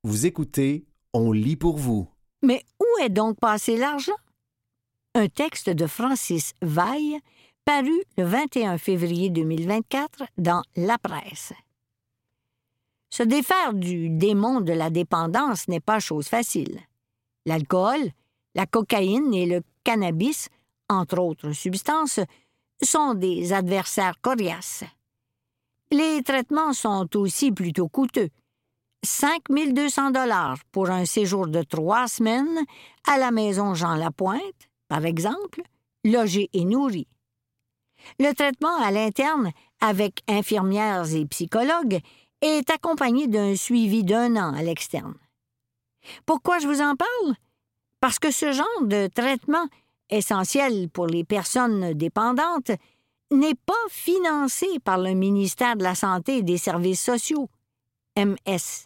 Vous écoutez, on lit pour vous. Mais où est donc passé l'argent? Un texte de Francis Vaille, paru le 21 février 2024 dans La Presse. Se défaire du démon de la dépendance n'est pas chose facile. L'alcool, la cocaïne et le cannabis, entre autres substances, sont des adversaires coriaces. Les traitements sont aussi plutôt coûteux. 5 200 $ pour un séjour de 3 semaines à la maison Jean Lapointe, par exemple, logé et nourri. Le traitement à l'interne avec infirmières et psychologues est accompagné d'un suivi d'1 an à l'externe. Pourquoi je vous en parle? Parce que ce genre de traitement, essentiel pour les personnes dépendantes, n'est pas financé par le ministère de la Santé et des Services sociaux, MSSS,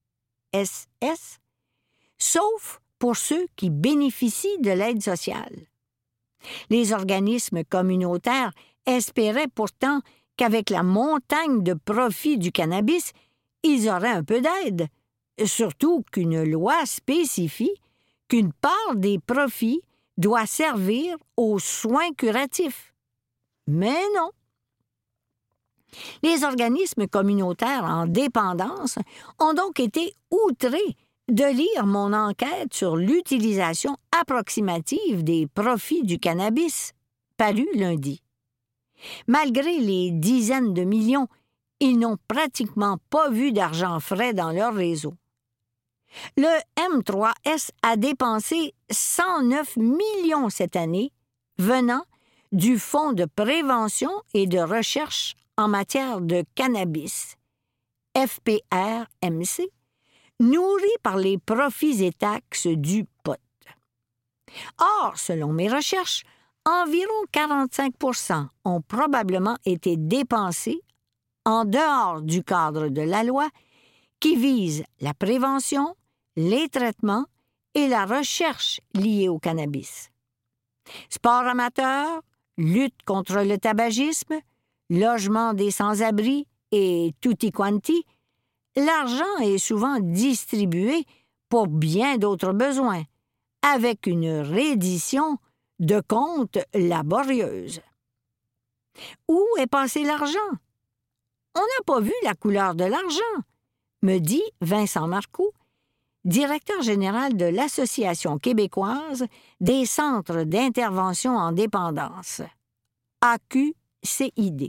sauf pour ceux qui bénéficient de l'aide sociale. Les organismes communautaires espéraient pourtant qu'avec la montagne de profits du cannabis, ils auraient un peu d'aide, surtout qu'une loi spécifie qu'une part des profits doit servir aux soins curatifs. Mais non. Les organismes communautaires en dépendance ont donc été outrés de lire mon enquête sur l'utilisation approximative des profits du cannabis, parue lundi. Malgré les dizaines de millions, ils n'ont pratiquement pas vu d'argent frais dans leur réseau. Le M3S a dépensé 109 millions cette année, venant du Fonds de prévention et de recherche en matière de cannabis, FPR-MC, nourri par les profits et taxes du pot. Or, selon mes recherches, environ 45 % ont probablement été dépensés en dehors du cadre de la loi qui vise la prévention, les traitements et la recherche liée au cannabis. Sport amateur, lutte contre le tabagisme, logement des sans-abri et tutti quanti, l'argent est souvent distribué pour bien d'autres besoins, avec une reddition de comptes laborieuse. Où est passé l'argent? On n'a pas vu la couleur de l'argent, me dit Vincent Marcoux, directeur général de l'Association québécoise des centres d'intervention en dépendance, AQCID.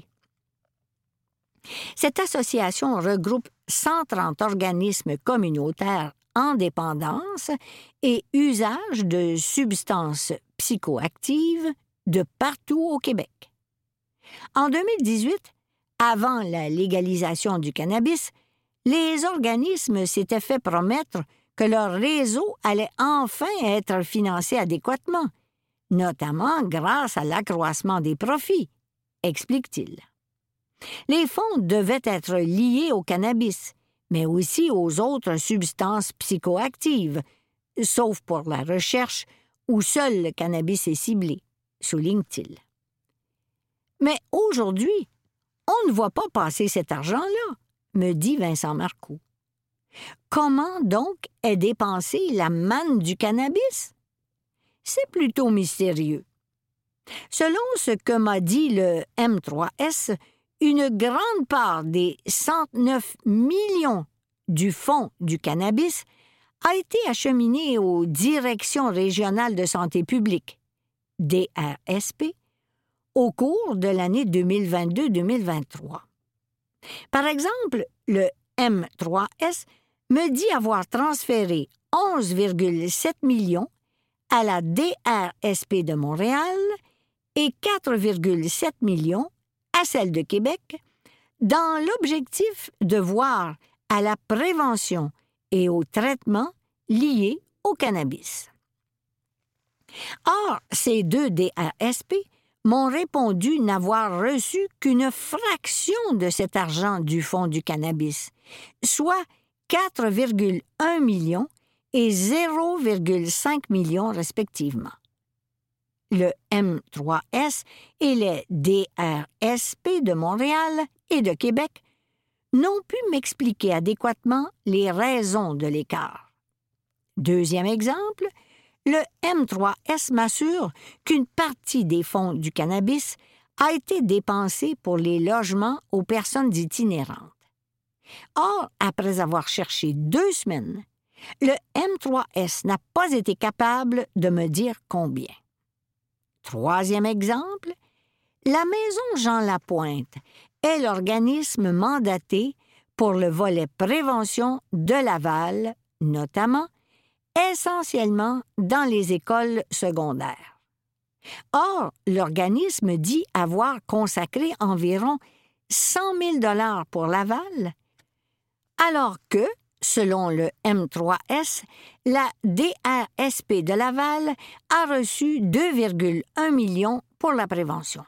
Cette association regroupe 130 organismes communautaires en dépendance et usage de substances psychoactives de partout au Québec. En 2018, avant la légalisation du cannabis, les organismes s'étaient fait promettre que leur réseau allait enfin être financé adéquatement, notamment grâce à l'accroissement des profits, explique-t-il. Les fonds devaient être liés au cannabis, mais aussi aux autres substances psychoactives, sauf pour la recherche où seul le cannabis est ciblé, souligne-t-il. Mais aujourd'hui, on ne voit pas passer cet argent-là, me dit Vincent Marcoux. Comment donc est dépensée la manne du cannabis? C'est plutôt mystérieux. Selon ce que m'a dit le M3S, une grande part des 109 millions du Fonds du cannabis a été acheminée aux directions régionales de santé publique, DRSP, au cours de l'année 2022-2023. Par exemple, le M3S me dit avoir transféré 11,7 millions à la DRSP de Montréal et 4,7 millions à celle de Québec, dans l'objectif de voir à la prévention et au traitement liés au cannabis. Or, ces deux DRSP m'ont répondu n'avoir reçu qu'une fraction de cet argent du Fonds du cannabis, soit 4,1 millions et 0,5 millions respectivement. Le M3S et les DRSP de Montréal et de Québec n'ont pu m'expliquer adéquatement les raisons de l'écart. Deuxième exemple, le M3S m'assure qu'une partie des fonds du cannabis a été dépensée pour les logements aux personnes itinérantes. Or, après avoir cherché 2 semaines, le M3S n'a pas été capable de me dire combien. Troisième exemple, la Maison Jean Lapointe est l'organisme mandaté pour le volet prévention de Laval, notamment, essentiellement dans les écoles secondaires. Or, l'organisme dit avoir consacré environ 100 000 $ pour Laval, alors que, selon le M3S, la DRSP de Laval a reçu 2,1 millions pour la prévention.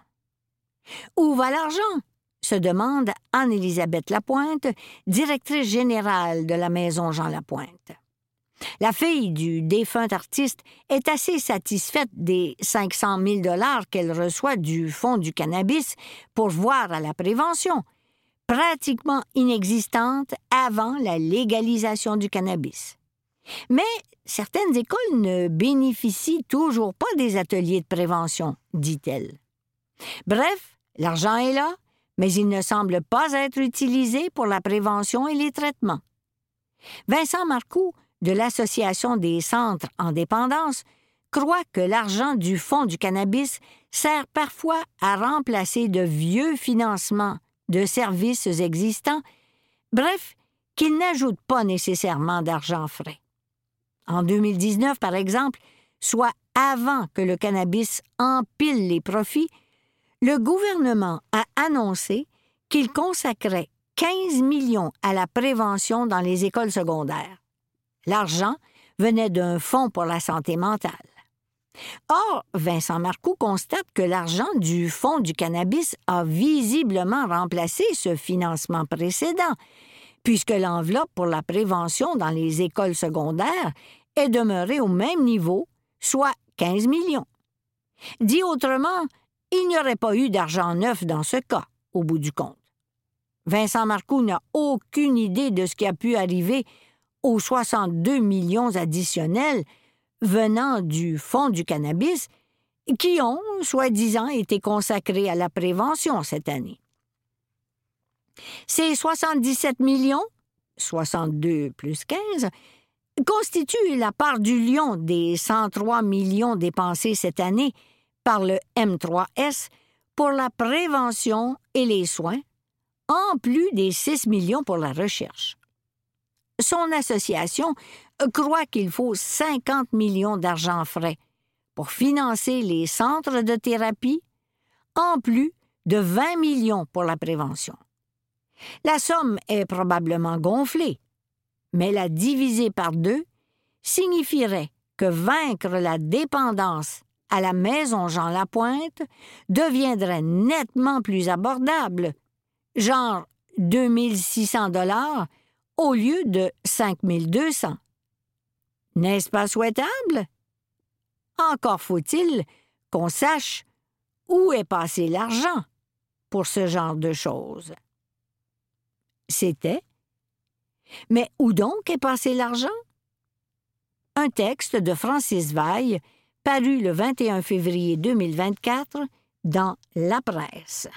Où va l'argent? Se demande Anne-Élisabeth Lapointe, directrice générale de la Maison Jean Lapointe. La fille du défunt artiste est assez satisfaite des 500 000 $ qu'elle reçoit du Fonds du cannabis pour voir à la prévention, pratiquement inexistante avant la légalisation du cannabis. Mais certaines écoles ne bénéficient toujours pas des ateliers de prévention, dit-elle. Bref, l'argent est là, mais il ne semble pas être utilisé pour la prévention et les traitements. Vincent Marcoux, de l'Association des centres en dépendance, croit que l'argent du Fonds du cannabis sert parfois à remplacer de vieux financements de services existants, bref, qu'il n'ajoute pas nécessairement d'argent frais. En 2019, par exemple, soit avant que le cannabis empile les profits, le gouvernement a annoncé qu'il consacrait 15 millions à la prévention dans les écoles secondaires. L'argent venait d'un fonds pour la santé mentale. Or, Vincent Marcoux constate que l'argent du Fonds du cannabis a visiblement remplacé ce financement précédent, puisque l'enveloppe pour la prévention dans les écoles secondaires est demeurée au même niveau, soit 15 millions. Dit autrement, il n'y aurait pas eu d'argent neuf dans ce cas, au bout du compte. Vincent Marcoux n'a aucune idée de ce qui a pu arriver aux 62 millions additionnels venant du Fonds du cannabis qui ont, soi-disant, été consacrés à la prévention cette année. Ces 77 millions, 62 plus 15, constituent la part du lion des 103 millions dépensés cette année par le M3S pour la prévention et les soins, en plus des 6 millions pour la recherche. Son association croit qu'il faut 50 millions d'argent frais pour financer les centres de thérapie, en plus de 20 millions pour la prévention. La somme est probablement gonflée, mais la diviser par 2 signifierait que vaincre la dépendance à la Maison Jean Lapointe deviendrait nettement plus abordable, genre 2 600 $ au lieu de 5 200. N'est-ce pas souhaitable? Encore faut-il qu'on sache où est passé l'argent pour ce genre de choses. C'était « Mais où donc est passé l'argent? » Un texte de Francis Vaille, paru le 21 février 2024 dans La Presse.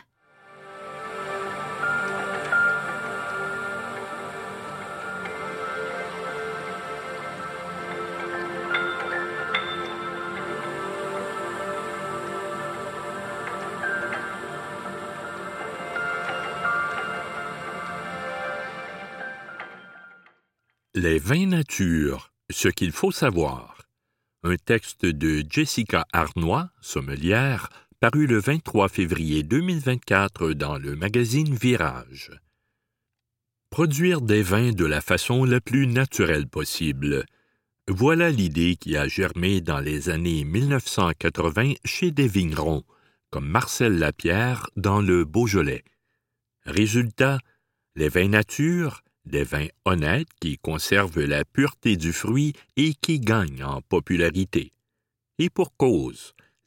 Les vins nature, ce qu'il faut savoir. Un texte de Jessica Arnois, sommelière, paru le 23 février 2024 dans le magazine Virage. Produire des vins de la façon la plus naturelle possible. Voilà l'idée qui a germé dans les années 1980 chez des vignerons, comme Marcel Lapierre dans le Beaujolais. Résultat, les vins nature, des vins honnêtes qui conservent la pureté du fruit et qui gagnent en popularité. Et pour cause,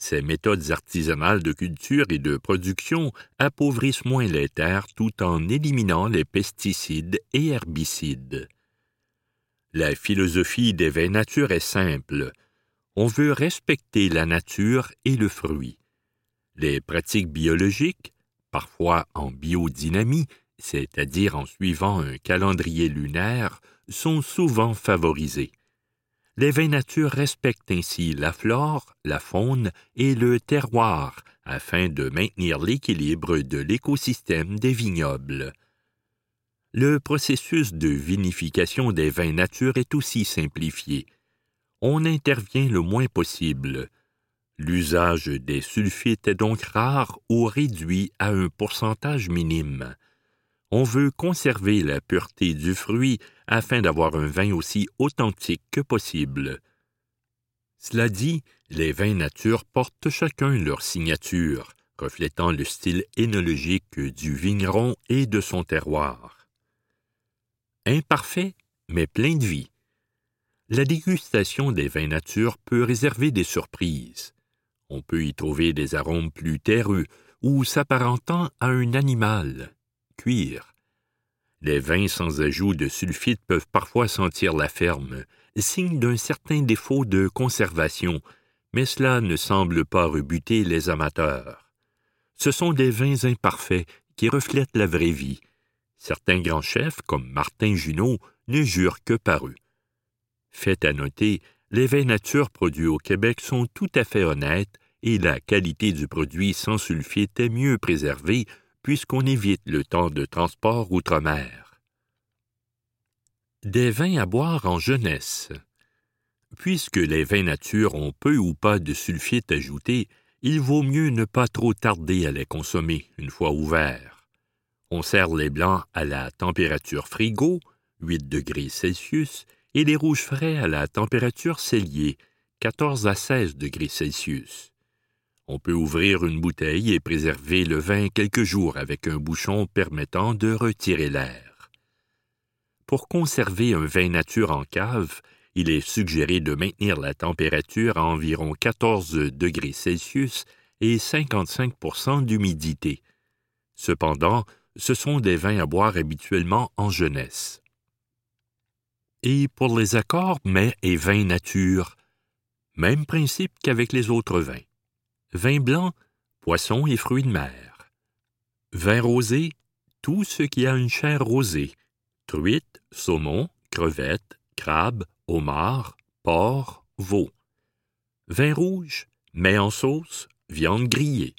Ces méthodes artisanales de culture et de production appauvrissent moins les terres tout en éliminant les pesticides et herbicides. La philosophie des vins nature est simple. On veut respecter la nature et le fruit. Les pratiques biologiques, parfois en biodynamie, c'est-à-dire en suivant un calendrier lunaire, sont souvent favorisées. Les vins nature respectent ainsi la flore, la faune et le terroir afin de maintenir l'équilibre de l'écosystème des vignobles. Le processus de vinification des vins nature est aussi simplifié. On intervient le moins possible. L'usage des sulfites est donc rare ou réduit à un pourcentage minime. On veut conserver la pureté du fruit afin d'avoir un vin aussi authentique que possible. Cela dit, les vins nature portent chacun leur signature, reflétant le style énologique du vigneron et de son terroir. Imparfait, mais plein de vie. La dégustation des vins nature peut réserver des surprises. On peut y trouver des arômes plus terreux ou s'apparentant à un animal. Cuir. Les vins sans ajout de sulfite peuvent parfois sentir la ferme, signe d'un certain défaut de conservation, mais cela ne semble pas rebuter les amateurs. Ce sont des vins imparfaits qui reflètent la vraie vie. Certains grands chefs, comme Martin Junot, ne jurent que par eux. Fait à noter, les vins nature produits au Québec sont tout à fait honnêtes et la qualité du produit sans sulfite est mieux préservée puisqu'on évite le temps de transport outre-mer. Des vins à boire en jeunesse. Puisque les vins nature ont peu ou pas de sulfite ajouté, il vaut mieux ne pas trop tarder à les consommer une fois ouverts. On sert les blancs à la température frigo, 8 degrés Celsius, et les rouges frais à la température cellier, 14 à 16 degrés Celsius. On peut ouvrir une bouteille et préserver le vin quelques jours avec un bouchon permettant de retirer l'air. Pour conserver un vin nature en cave, il est suggéré de maintenir la température à environ 14 degrés Celsius et 55% d'humidité. Cependant, ce sont des vins à boire habituellement en jeunesse. Et pour les accords mets et vins nature, même principe qu'avec les autres vins. Vin blanc, poissons et fruits de mer. Vin rosé, tout ce qui a une chair rosée. Truite, saumon, crevettes, crabes, homards, porc, veau. Vin rouge, mets en sauce, viande grillée.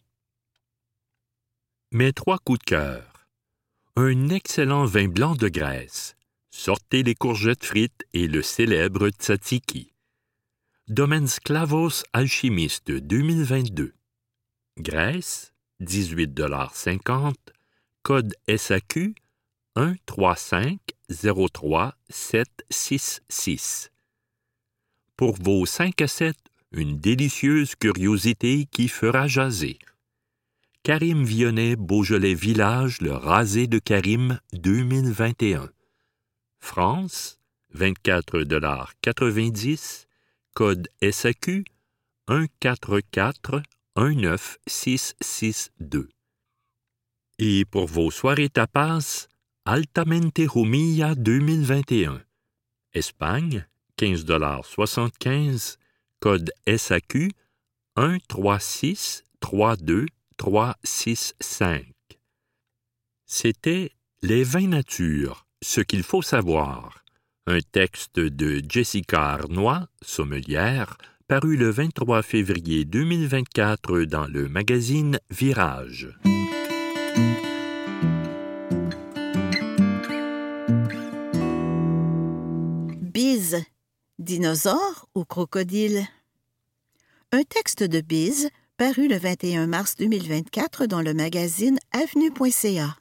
Mes 3 coups de cœur. Un excellent vin blanc de Grèce. Sortez les courgettes frites et le célèbre tzatziki. Domaine Sklavos Alchimiste 2022. Grèce, 18,50 $, code SAQ 13503-766. Pour vos 5 à 7, une délicieuse curiosité qui fera jaser. Karim Vionnet Beaujolais Village, le rasé de Karim 2021. France, 24,90 $, code SAQ 144-19662. Et pour vos soirées tapas, Altamente Rumilla 2021. Espagne, 15,75 $, code SAQ 136-32-365. C'était Les vins nature, ce qu'il faut savoir. Un texte de Jessica Arnois, sommelière, paru le 23 février 2024 dans le magazine Virage. Bise, dinosaure ou crocodile? Un texte de Bise, paru le 21 mars 2024 dans le magazine avenue.ca.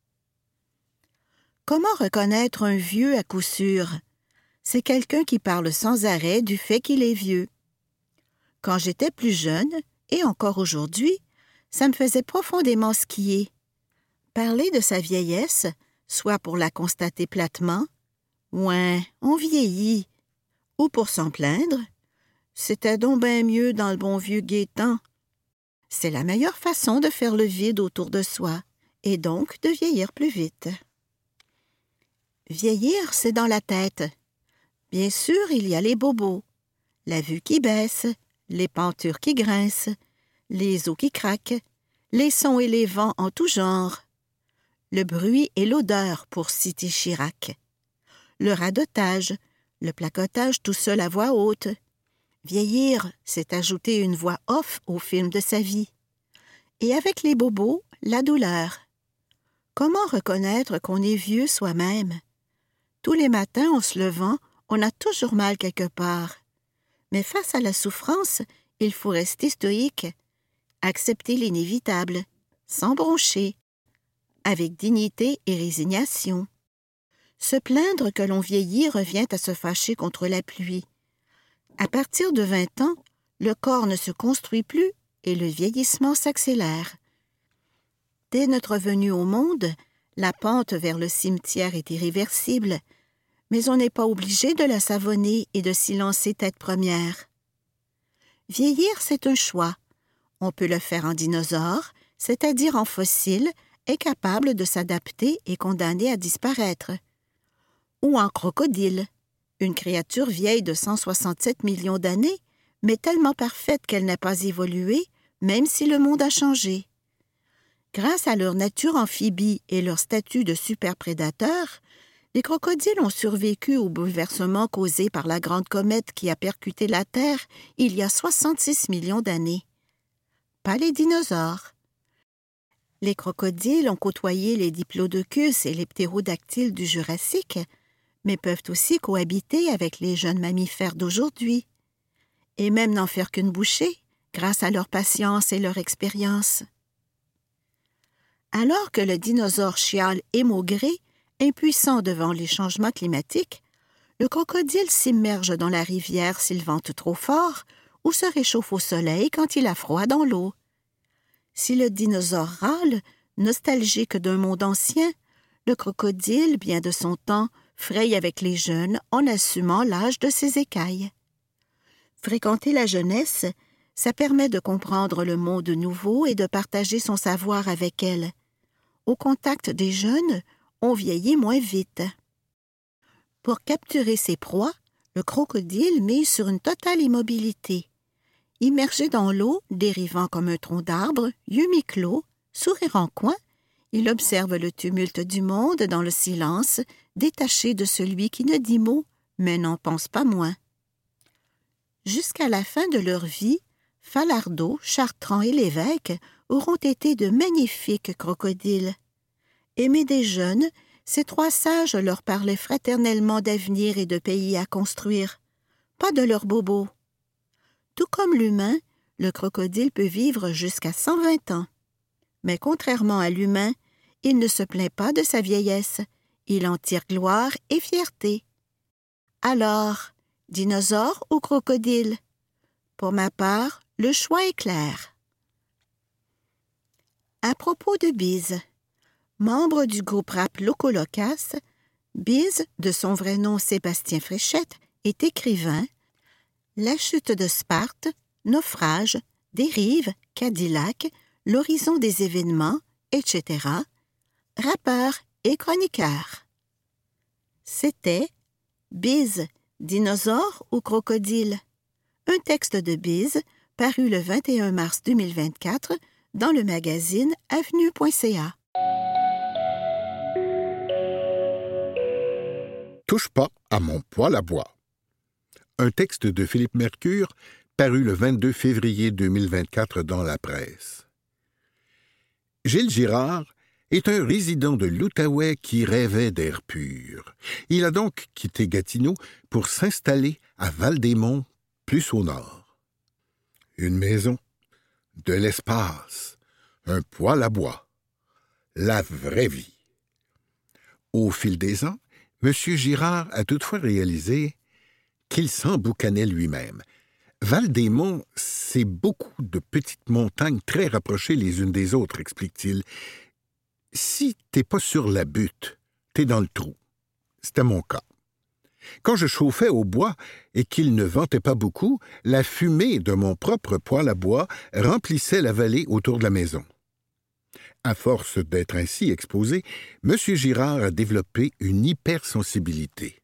Comment reconnaître un vieux à coup sûr? C'est quelqu'un qui parle sans arrêt du fait qu'il est vieux. Quand j'étais plus jeune, et encore aujourd'hui, ça me faisait profondément skier. Parler de sa vieillesse, soit pour la constater platement, « Ouais, on vieillit », ou pour s'en plaindre, « C'était donc bien mieux dans le bon vieux gai temps, C'est la meilleure façon de faire le vide autour de soi et donc de vieillir plus vite. Vieillir, c'est dans la tête. Bien sûr, il y a les bobos, la vue qui baisse, les pentures qui grincent, les os qui craquent, les sons et les vents en tout genre, le bruit et l'odeur, pour citer Chirac, le radotage, le placotage tout seul à voix haute. Vieillir, c'est ajouter une voix off au film de sa vie. Et avec les bobos, la douleur. Comment reconnaître qu'on est vieux soi-même? Tous les matins, en se levant, on a toujours mal quelque part. Mais face à la souffrance, il faut rester stoïque, accepter l'inévitable, sans broncher, avec dignité et résignation. Se plaindre que l'on vieillit revient à se fâcher contre la pluie. À partir de 20 ans, le corps ne se construit plus et le vieillissement s'accélère. Dès notre venue au monde, la pente vers le cimetière est irréversible, mais on n'est pas obligé de la savonner et de s'y lancer tête première. Vieillir, c'est un choix. On peut le faire en dinosaure, c'est-à-dire en fossile, incapable de s'adapter et condamné à disparaître. Ou en crocodile, une créature vieille de 167 millions d'années, mais tellement parfaite qu'elle n'a pas évolué, même si le monde a changé. Grâce à leur nature amphibie et leur statut de superprédateurs, les crocodiles ont survécu au bouleversement causé par la grande comète qui a percuté la Terre il y a 66 millions d'années. Pas les dinosaures. Les crocodiles ont côtoyé les diplodocus et les ptérodactyles du Jurassique, mais peuvent aussi cohabiter avec les jeunes mammifères d'aujourd'hui, et même n'en faire qu'une bouchée, grâce à leur patience et leur expérience. Alors que le dinosaure chiale émaugré, impuissant devant les changements climatiques, le crocodile s'immerge dans la rivière s'il vente trop fort ou se réchauffe au soleil quand il a froid dans l'eau. Si le dinosaure râle, nostalgique d'un monde ancien, le crocodile, bien de son temps, fraye avec les jeunes en assumant l'âge de ses écailles. Fréquenter la jeunesse, ça permet de comprendre le monde nouveau et de partager son savoir avec elle. Au contact des jeunes, on vieillit moins vite. Pour capturer ses proies, le crocodile mise sur une totale immobilité. Immergé dans l'eau, dérivant comme un tronc d'arbre, yeux mi-clos, sourire en coin, il observe le tumulte du monde dans le silence, détaché de celui qui ne dit mot, mais n'en pense pas moins. Jusqu'à la fin de leur vie, Falardeau, Chartrand et Lévesque auront été de magnifiques crocodiles. Aimés des jeunes, ces trois sages leur parlaient fraternellement d'avenir et de pays à construire, pas de leurs bobos. Tout comme l'humain, le crocodile peut vivre jusqu'à 120 ans. Mais contrairement à l'humain, il ne se plaint pas de sa vieillesse, il en tire gloire et fierté. Alors, dinosaure ou crocodile? Pour ma part, le choix est clair. À propos de Biz, membre du groupe rap Loco-Locas, Biz, de son vrai nom Sébastien Fréchette, est écrivain. La chute de Sparte, Naufrage, Dérive, Cadillac, L'horizon des événements, etc., rappeur et chroniqueur. C'était Biz, dinosaure ou crocodile? Un texte de Biz paru le 21 mars 2024 dans le magazine avenue.ca. Touche pas à mon poêle à bois. Un texte de Philippe Mercure paru le 22 février 2024 dans la presse. Gilles Girard est un résident de l'Outaouais qui rêvait d'air pur. Il a donc quitté Gatineau pour s'installer à Val-des-Monts, plus au nord. Une maison, de l'espace, un poêle à bois, la vraie vie. Au fil des ans, M. Girard a toutefois réalisé qu'il s'emboucanait lui-même. Val-des-Monts, c'est beaucoup de petites montagnes très rapprochées les unes des autres, explique-t-il. Si t'es pas sur la butte, t'es dans le trou. C'était mon cas. Quand je chauffais au bois et qu'il ne ventait pas beaucoup, la fumée de mon propre poêle à bois remplissait la vallée autour de la maison. À force d'être ainsi exposé, M. Girard a développé une hypersensibilité.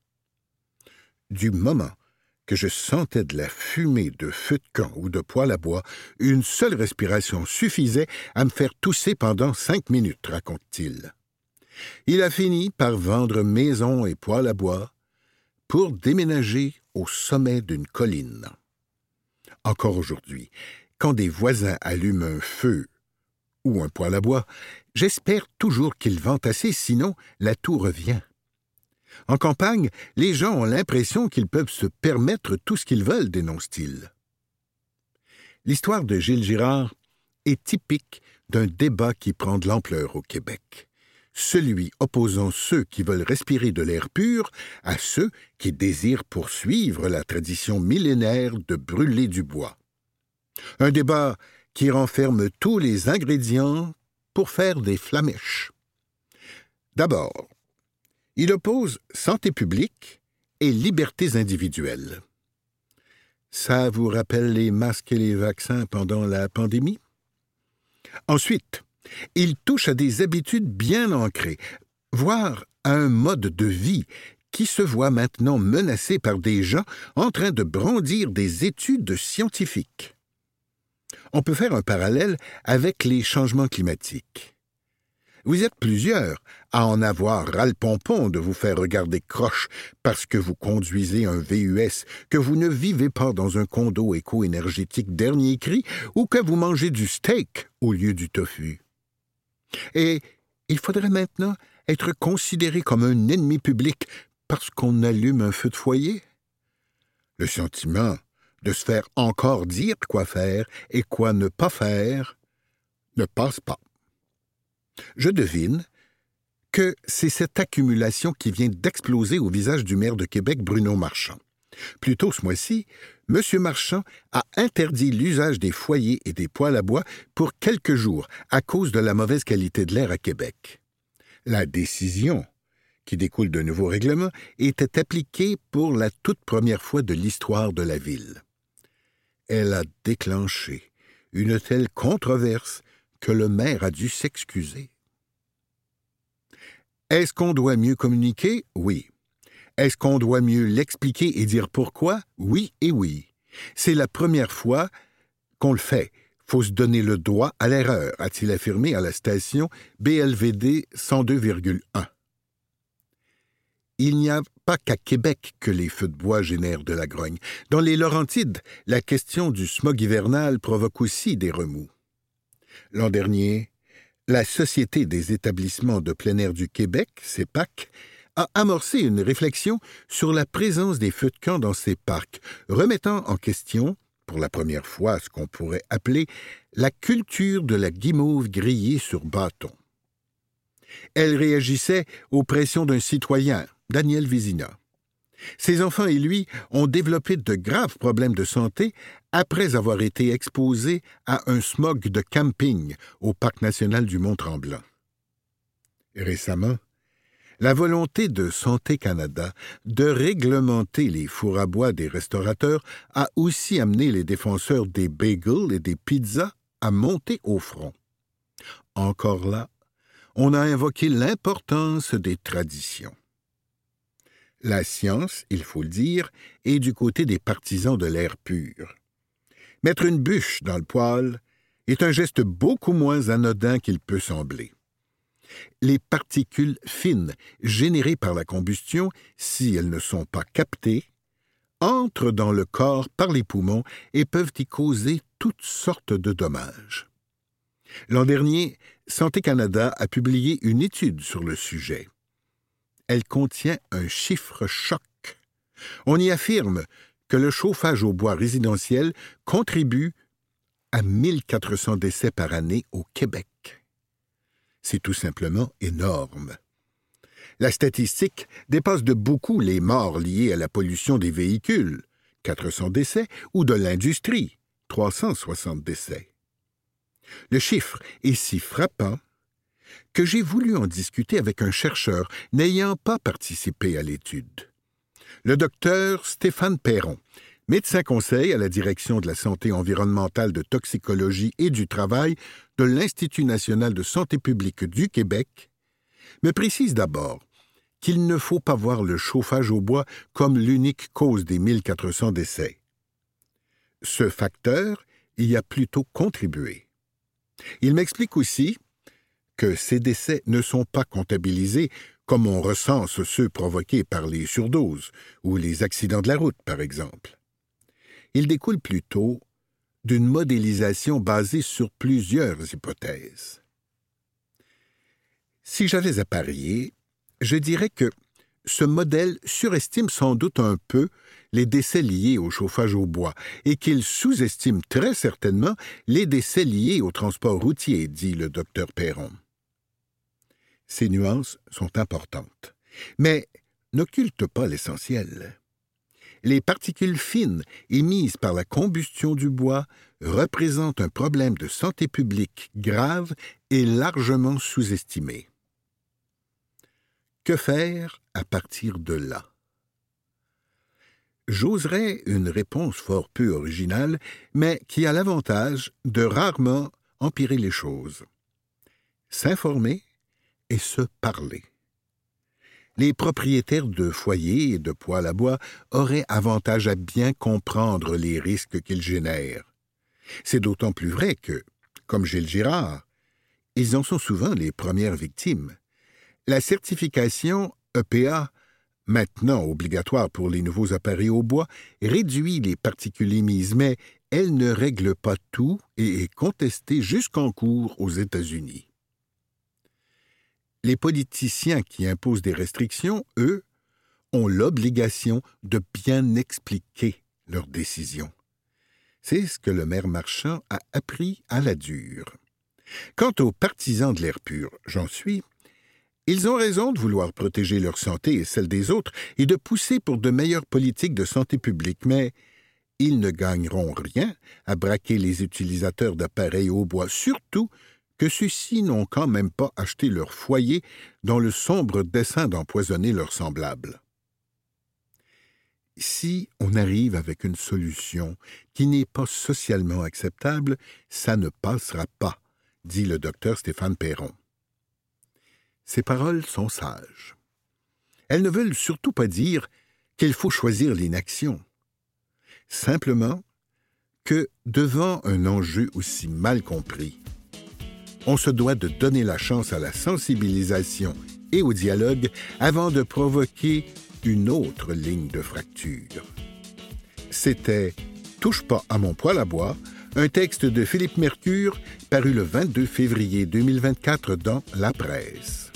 Du moment que je sentais de la fumée de feu de camp ou de poêle à bois, une seule respiration suffisait à me faire tousser pendant 5 minutes, raconte-t-il. Il a fini par vendre maison et poêle à bois pour déménager au sommet d'une colline. Encore aujourd'hui, quand des voisins allument un feu ou un poêle à bois, j'espère toujours qu'ils ventent assez, sinon la toux revient. En campagne, les gens ont l'impression qu'ils peuvent se permettre tout ce qu'ils veulent, dénonce-t-il. L'histoire de Gilles Girard est typique d'un débat qui prend de l'ampleur au Québec. Celui opposant ceux qui veulent respirer de l'air pur à ceux qui désirent poursuivre la tradition millénaire de brûler du bois. Un débat qui renferme tous les ingrédients pour faire des flamèches. D'abord, il oppose santé publique et libertés individuelles. Ça vous rappelle les masques et les vaccins pendant la pandémie? Ensuite, il touche à des habitudes bien ancrées, voire à un mode de vie qui se voit maintenant menacé par des gens en train de brandir des études scientifiques. On peut faire un parallèle avec les changements climatiques. Vous êtes plusieurs à en avoir ras-le-pompon de vous faire regarder croche parce que vous conduisez un VUS, que vous ne vivez pas dans un condo éco-énergétique dernier cri ou que vous mangez du steak au lieu du tofu. Et il faudrait maintenant être considéré comme un ennemi public parce qu'on allume un feu de foyer? Le sentiment de se faire encore dire quoi faire et quoi ne pas faire ne passe pas. Je devine que c'est cette accumulation qui vient d'exploser au visage du maire de Québec, Bruno Marchand. Plus tôt ce mois-ci, M. Marchand a interdit l'usage des foyers et des poêles à bois pour quelques jours à cause de la mauvaise qualité de l'air à Québec. La décision, qui découle d'un nouveau règlement, était appliquée pour la toute première fois de l'histoire de la ville. Elle a déclenché une telle controverse que le maire a dû s'excuser. Est-ce qu'on doit mieux communiquer? Oui. Est-ce qu'on doit mieux l'expliquer et dire pourquoi? Oui et oui. C'est la première fois qu'on le fait. Faut se donner le droit à l'erreur, a-t-il affirmé à la station BLVD 102,1. Il n'y a pas qu'à Québec que les feux de bois génèrent de la grogne. Dans les Laurentides, la question du smog hivernal provoque aussi des remous. L'an dernier, la Société des établissements de plein air du Québec, CEPAC, a amorcé une réflexion sur la présence des feux de camp dans ces parcs, remettant en question, pour la première fois, ce qu'on pourrait appeler la culture de la guimauve grillée sur bâton. Elle réagissait aux pressions d'un citoyen, Daniel Vézina. Ses enfants et lui ont développé de graves problèmes de santé après avoir été exposés à un smog de camping au Parc national du Mont-Tremblant. Récemment, la volonté de Santé Canada de réglementer les fours à bois des restaurateurs a aussi amené les défenseurs des bagels et des pizzas à monter au front. Encore là, on a invoqué l'importance des traditions. La science, il faut le dire, est du côté des partisans de l'air pur. Mettre une bûche dans le poêle est un geste beaucoup moins anodin qu'il peut sembler. Les particules fines générées par la combustion, si elles ne sont pas captées, entrent dans le corps par les poumons et peuvent y causer toutes sortes de dommages. L'an dernier, Santé Canada a publié une étude sur le sujet. Elle contient un chiffre choc. On y affirme que le chauffage au bois résidentiel contribue à 1400 décès par année au Québec. C'est tout simplement énorme. La statistique dépasse de beaucoup les morts liées à la pollution des véhicules, 400 décès, ou de l'industrie, 360 décès. Le chiffre est si frappant que j'ai voulu en discuter avec un chercheur n'ayant pas participé à l'étude. Le docteur Stéphane Perron, médecin conseil à la direction de la santé environnementale, de toxicologie et du travail de l'Institut national de santé publique du Québec, me précise d'abord qu'il ne faut pas voir le chauffage au bois comme l'unique cause des 1400 décès. Ce facteur y a plutôt contribué. Il m'explique aussi que ces décès ne sont pas comptabilisés comme on recense ceux provoqués par les surdoses ou les accidents de la route, par exemple. Il découle plutôt d'une modélisation basée sur plusieurs hypothèses. Si j'avais à parier, je dirais que ce modèle surestime sans doute un peu les décès liés au chauffage au bois et qu'il sous-estime très certainement les décès liés au transport routier, dit le docteur Perron. Ces nuances sont importantes, mais n'occultent pas l'essentiel. Les particules fines émises par la combustion du bois représentent un problème de santé publique grave et largement sous-estimé. Que faire à partir de là? J'oserais une réponse fort peu originale, mais qui a l'avantage de rarement empirer les choses. S'informer et se parler. Les propriétaires de foyers et de poêles à bois auraient avantage à bien comprendre les risques qu'ils génèrent. C'est d'autant plus vrai que, comme Gilles Girard, ils en sont souvent les premières victimes. La certification EPA, maintenant obligatoire pour les nouveaux appareils au bois, réduit les particules émises, mais elle ne règle pas tout et est contestée jusqu'en cours aux États-Unis. Les politiciens qui imposent des restrictions, eux, ont l'obligation de bien expliquer leurs décisions. C'est ce que le maire Marchand a appris à la dure. Quant aux partisans de l'air pur, j'en suis, ils ont raison de vouloir protéger leur santé et celle des autres et de pousser pour de meilleures politiques de santé publique, mais ils ne gagneront rien à braquer les utilisateurs d'appareils au bois, surtout que ceux-ci n'ont quand même pas acheté leur foyer dans le sombre dessein d'empoisonner leurs semblables. Si on arrive avec une solution qui n'est pas socialement acceptable, ça ne passera pas, dit le docteur Stéphane Perron. Ces paroles sont sages. Elles ne veulent surtout pas dire qu'il faut choisir l'inaction. Simplement que, devant un enjeu aussi mal compris, on se doit de donner la chance à la sensibilisation et au dialogue avant de provoquer une autre ligne de fracture. C'était « Touche pas à mon poêle à bois », un texte de Philippe Mercure paru le 22 février 2024 dans La Presse.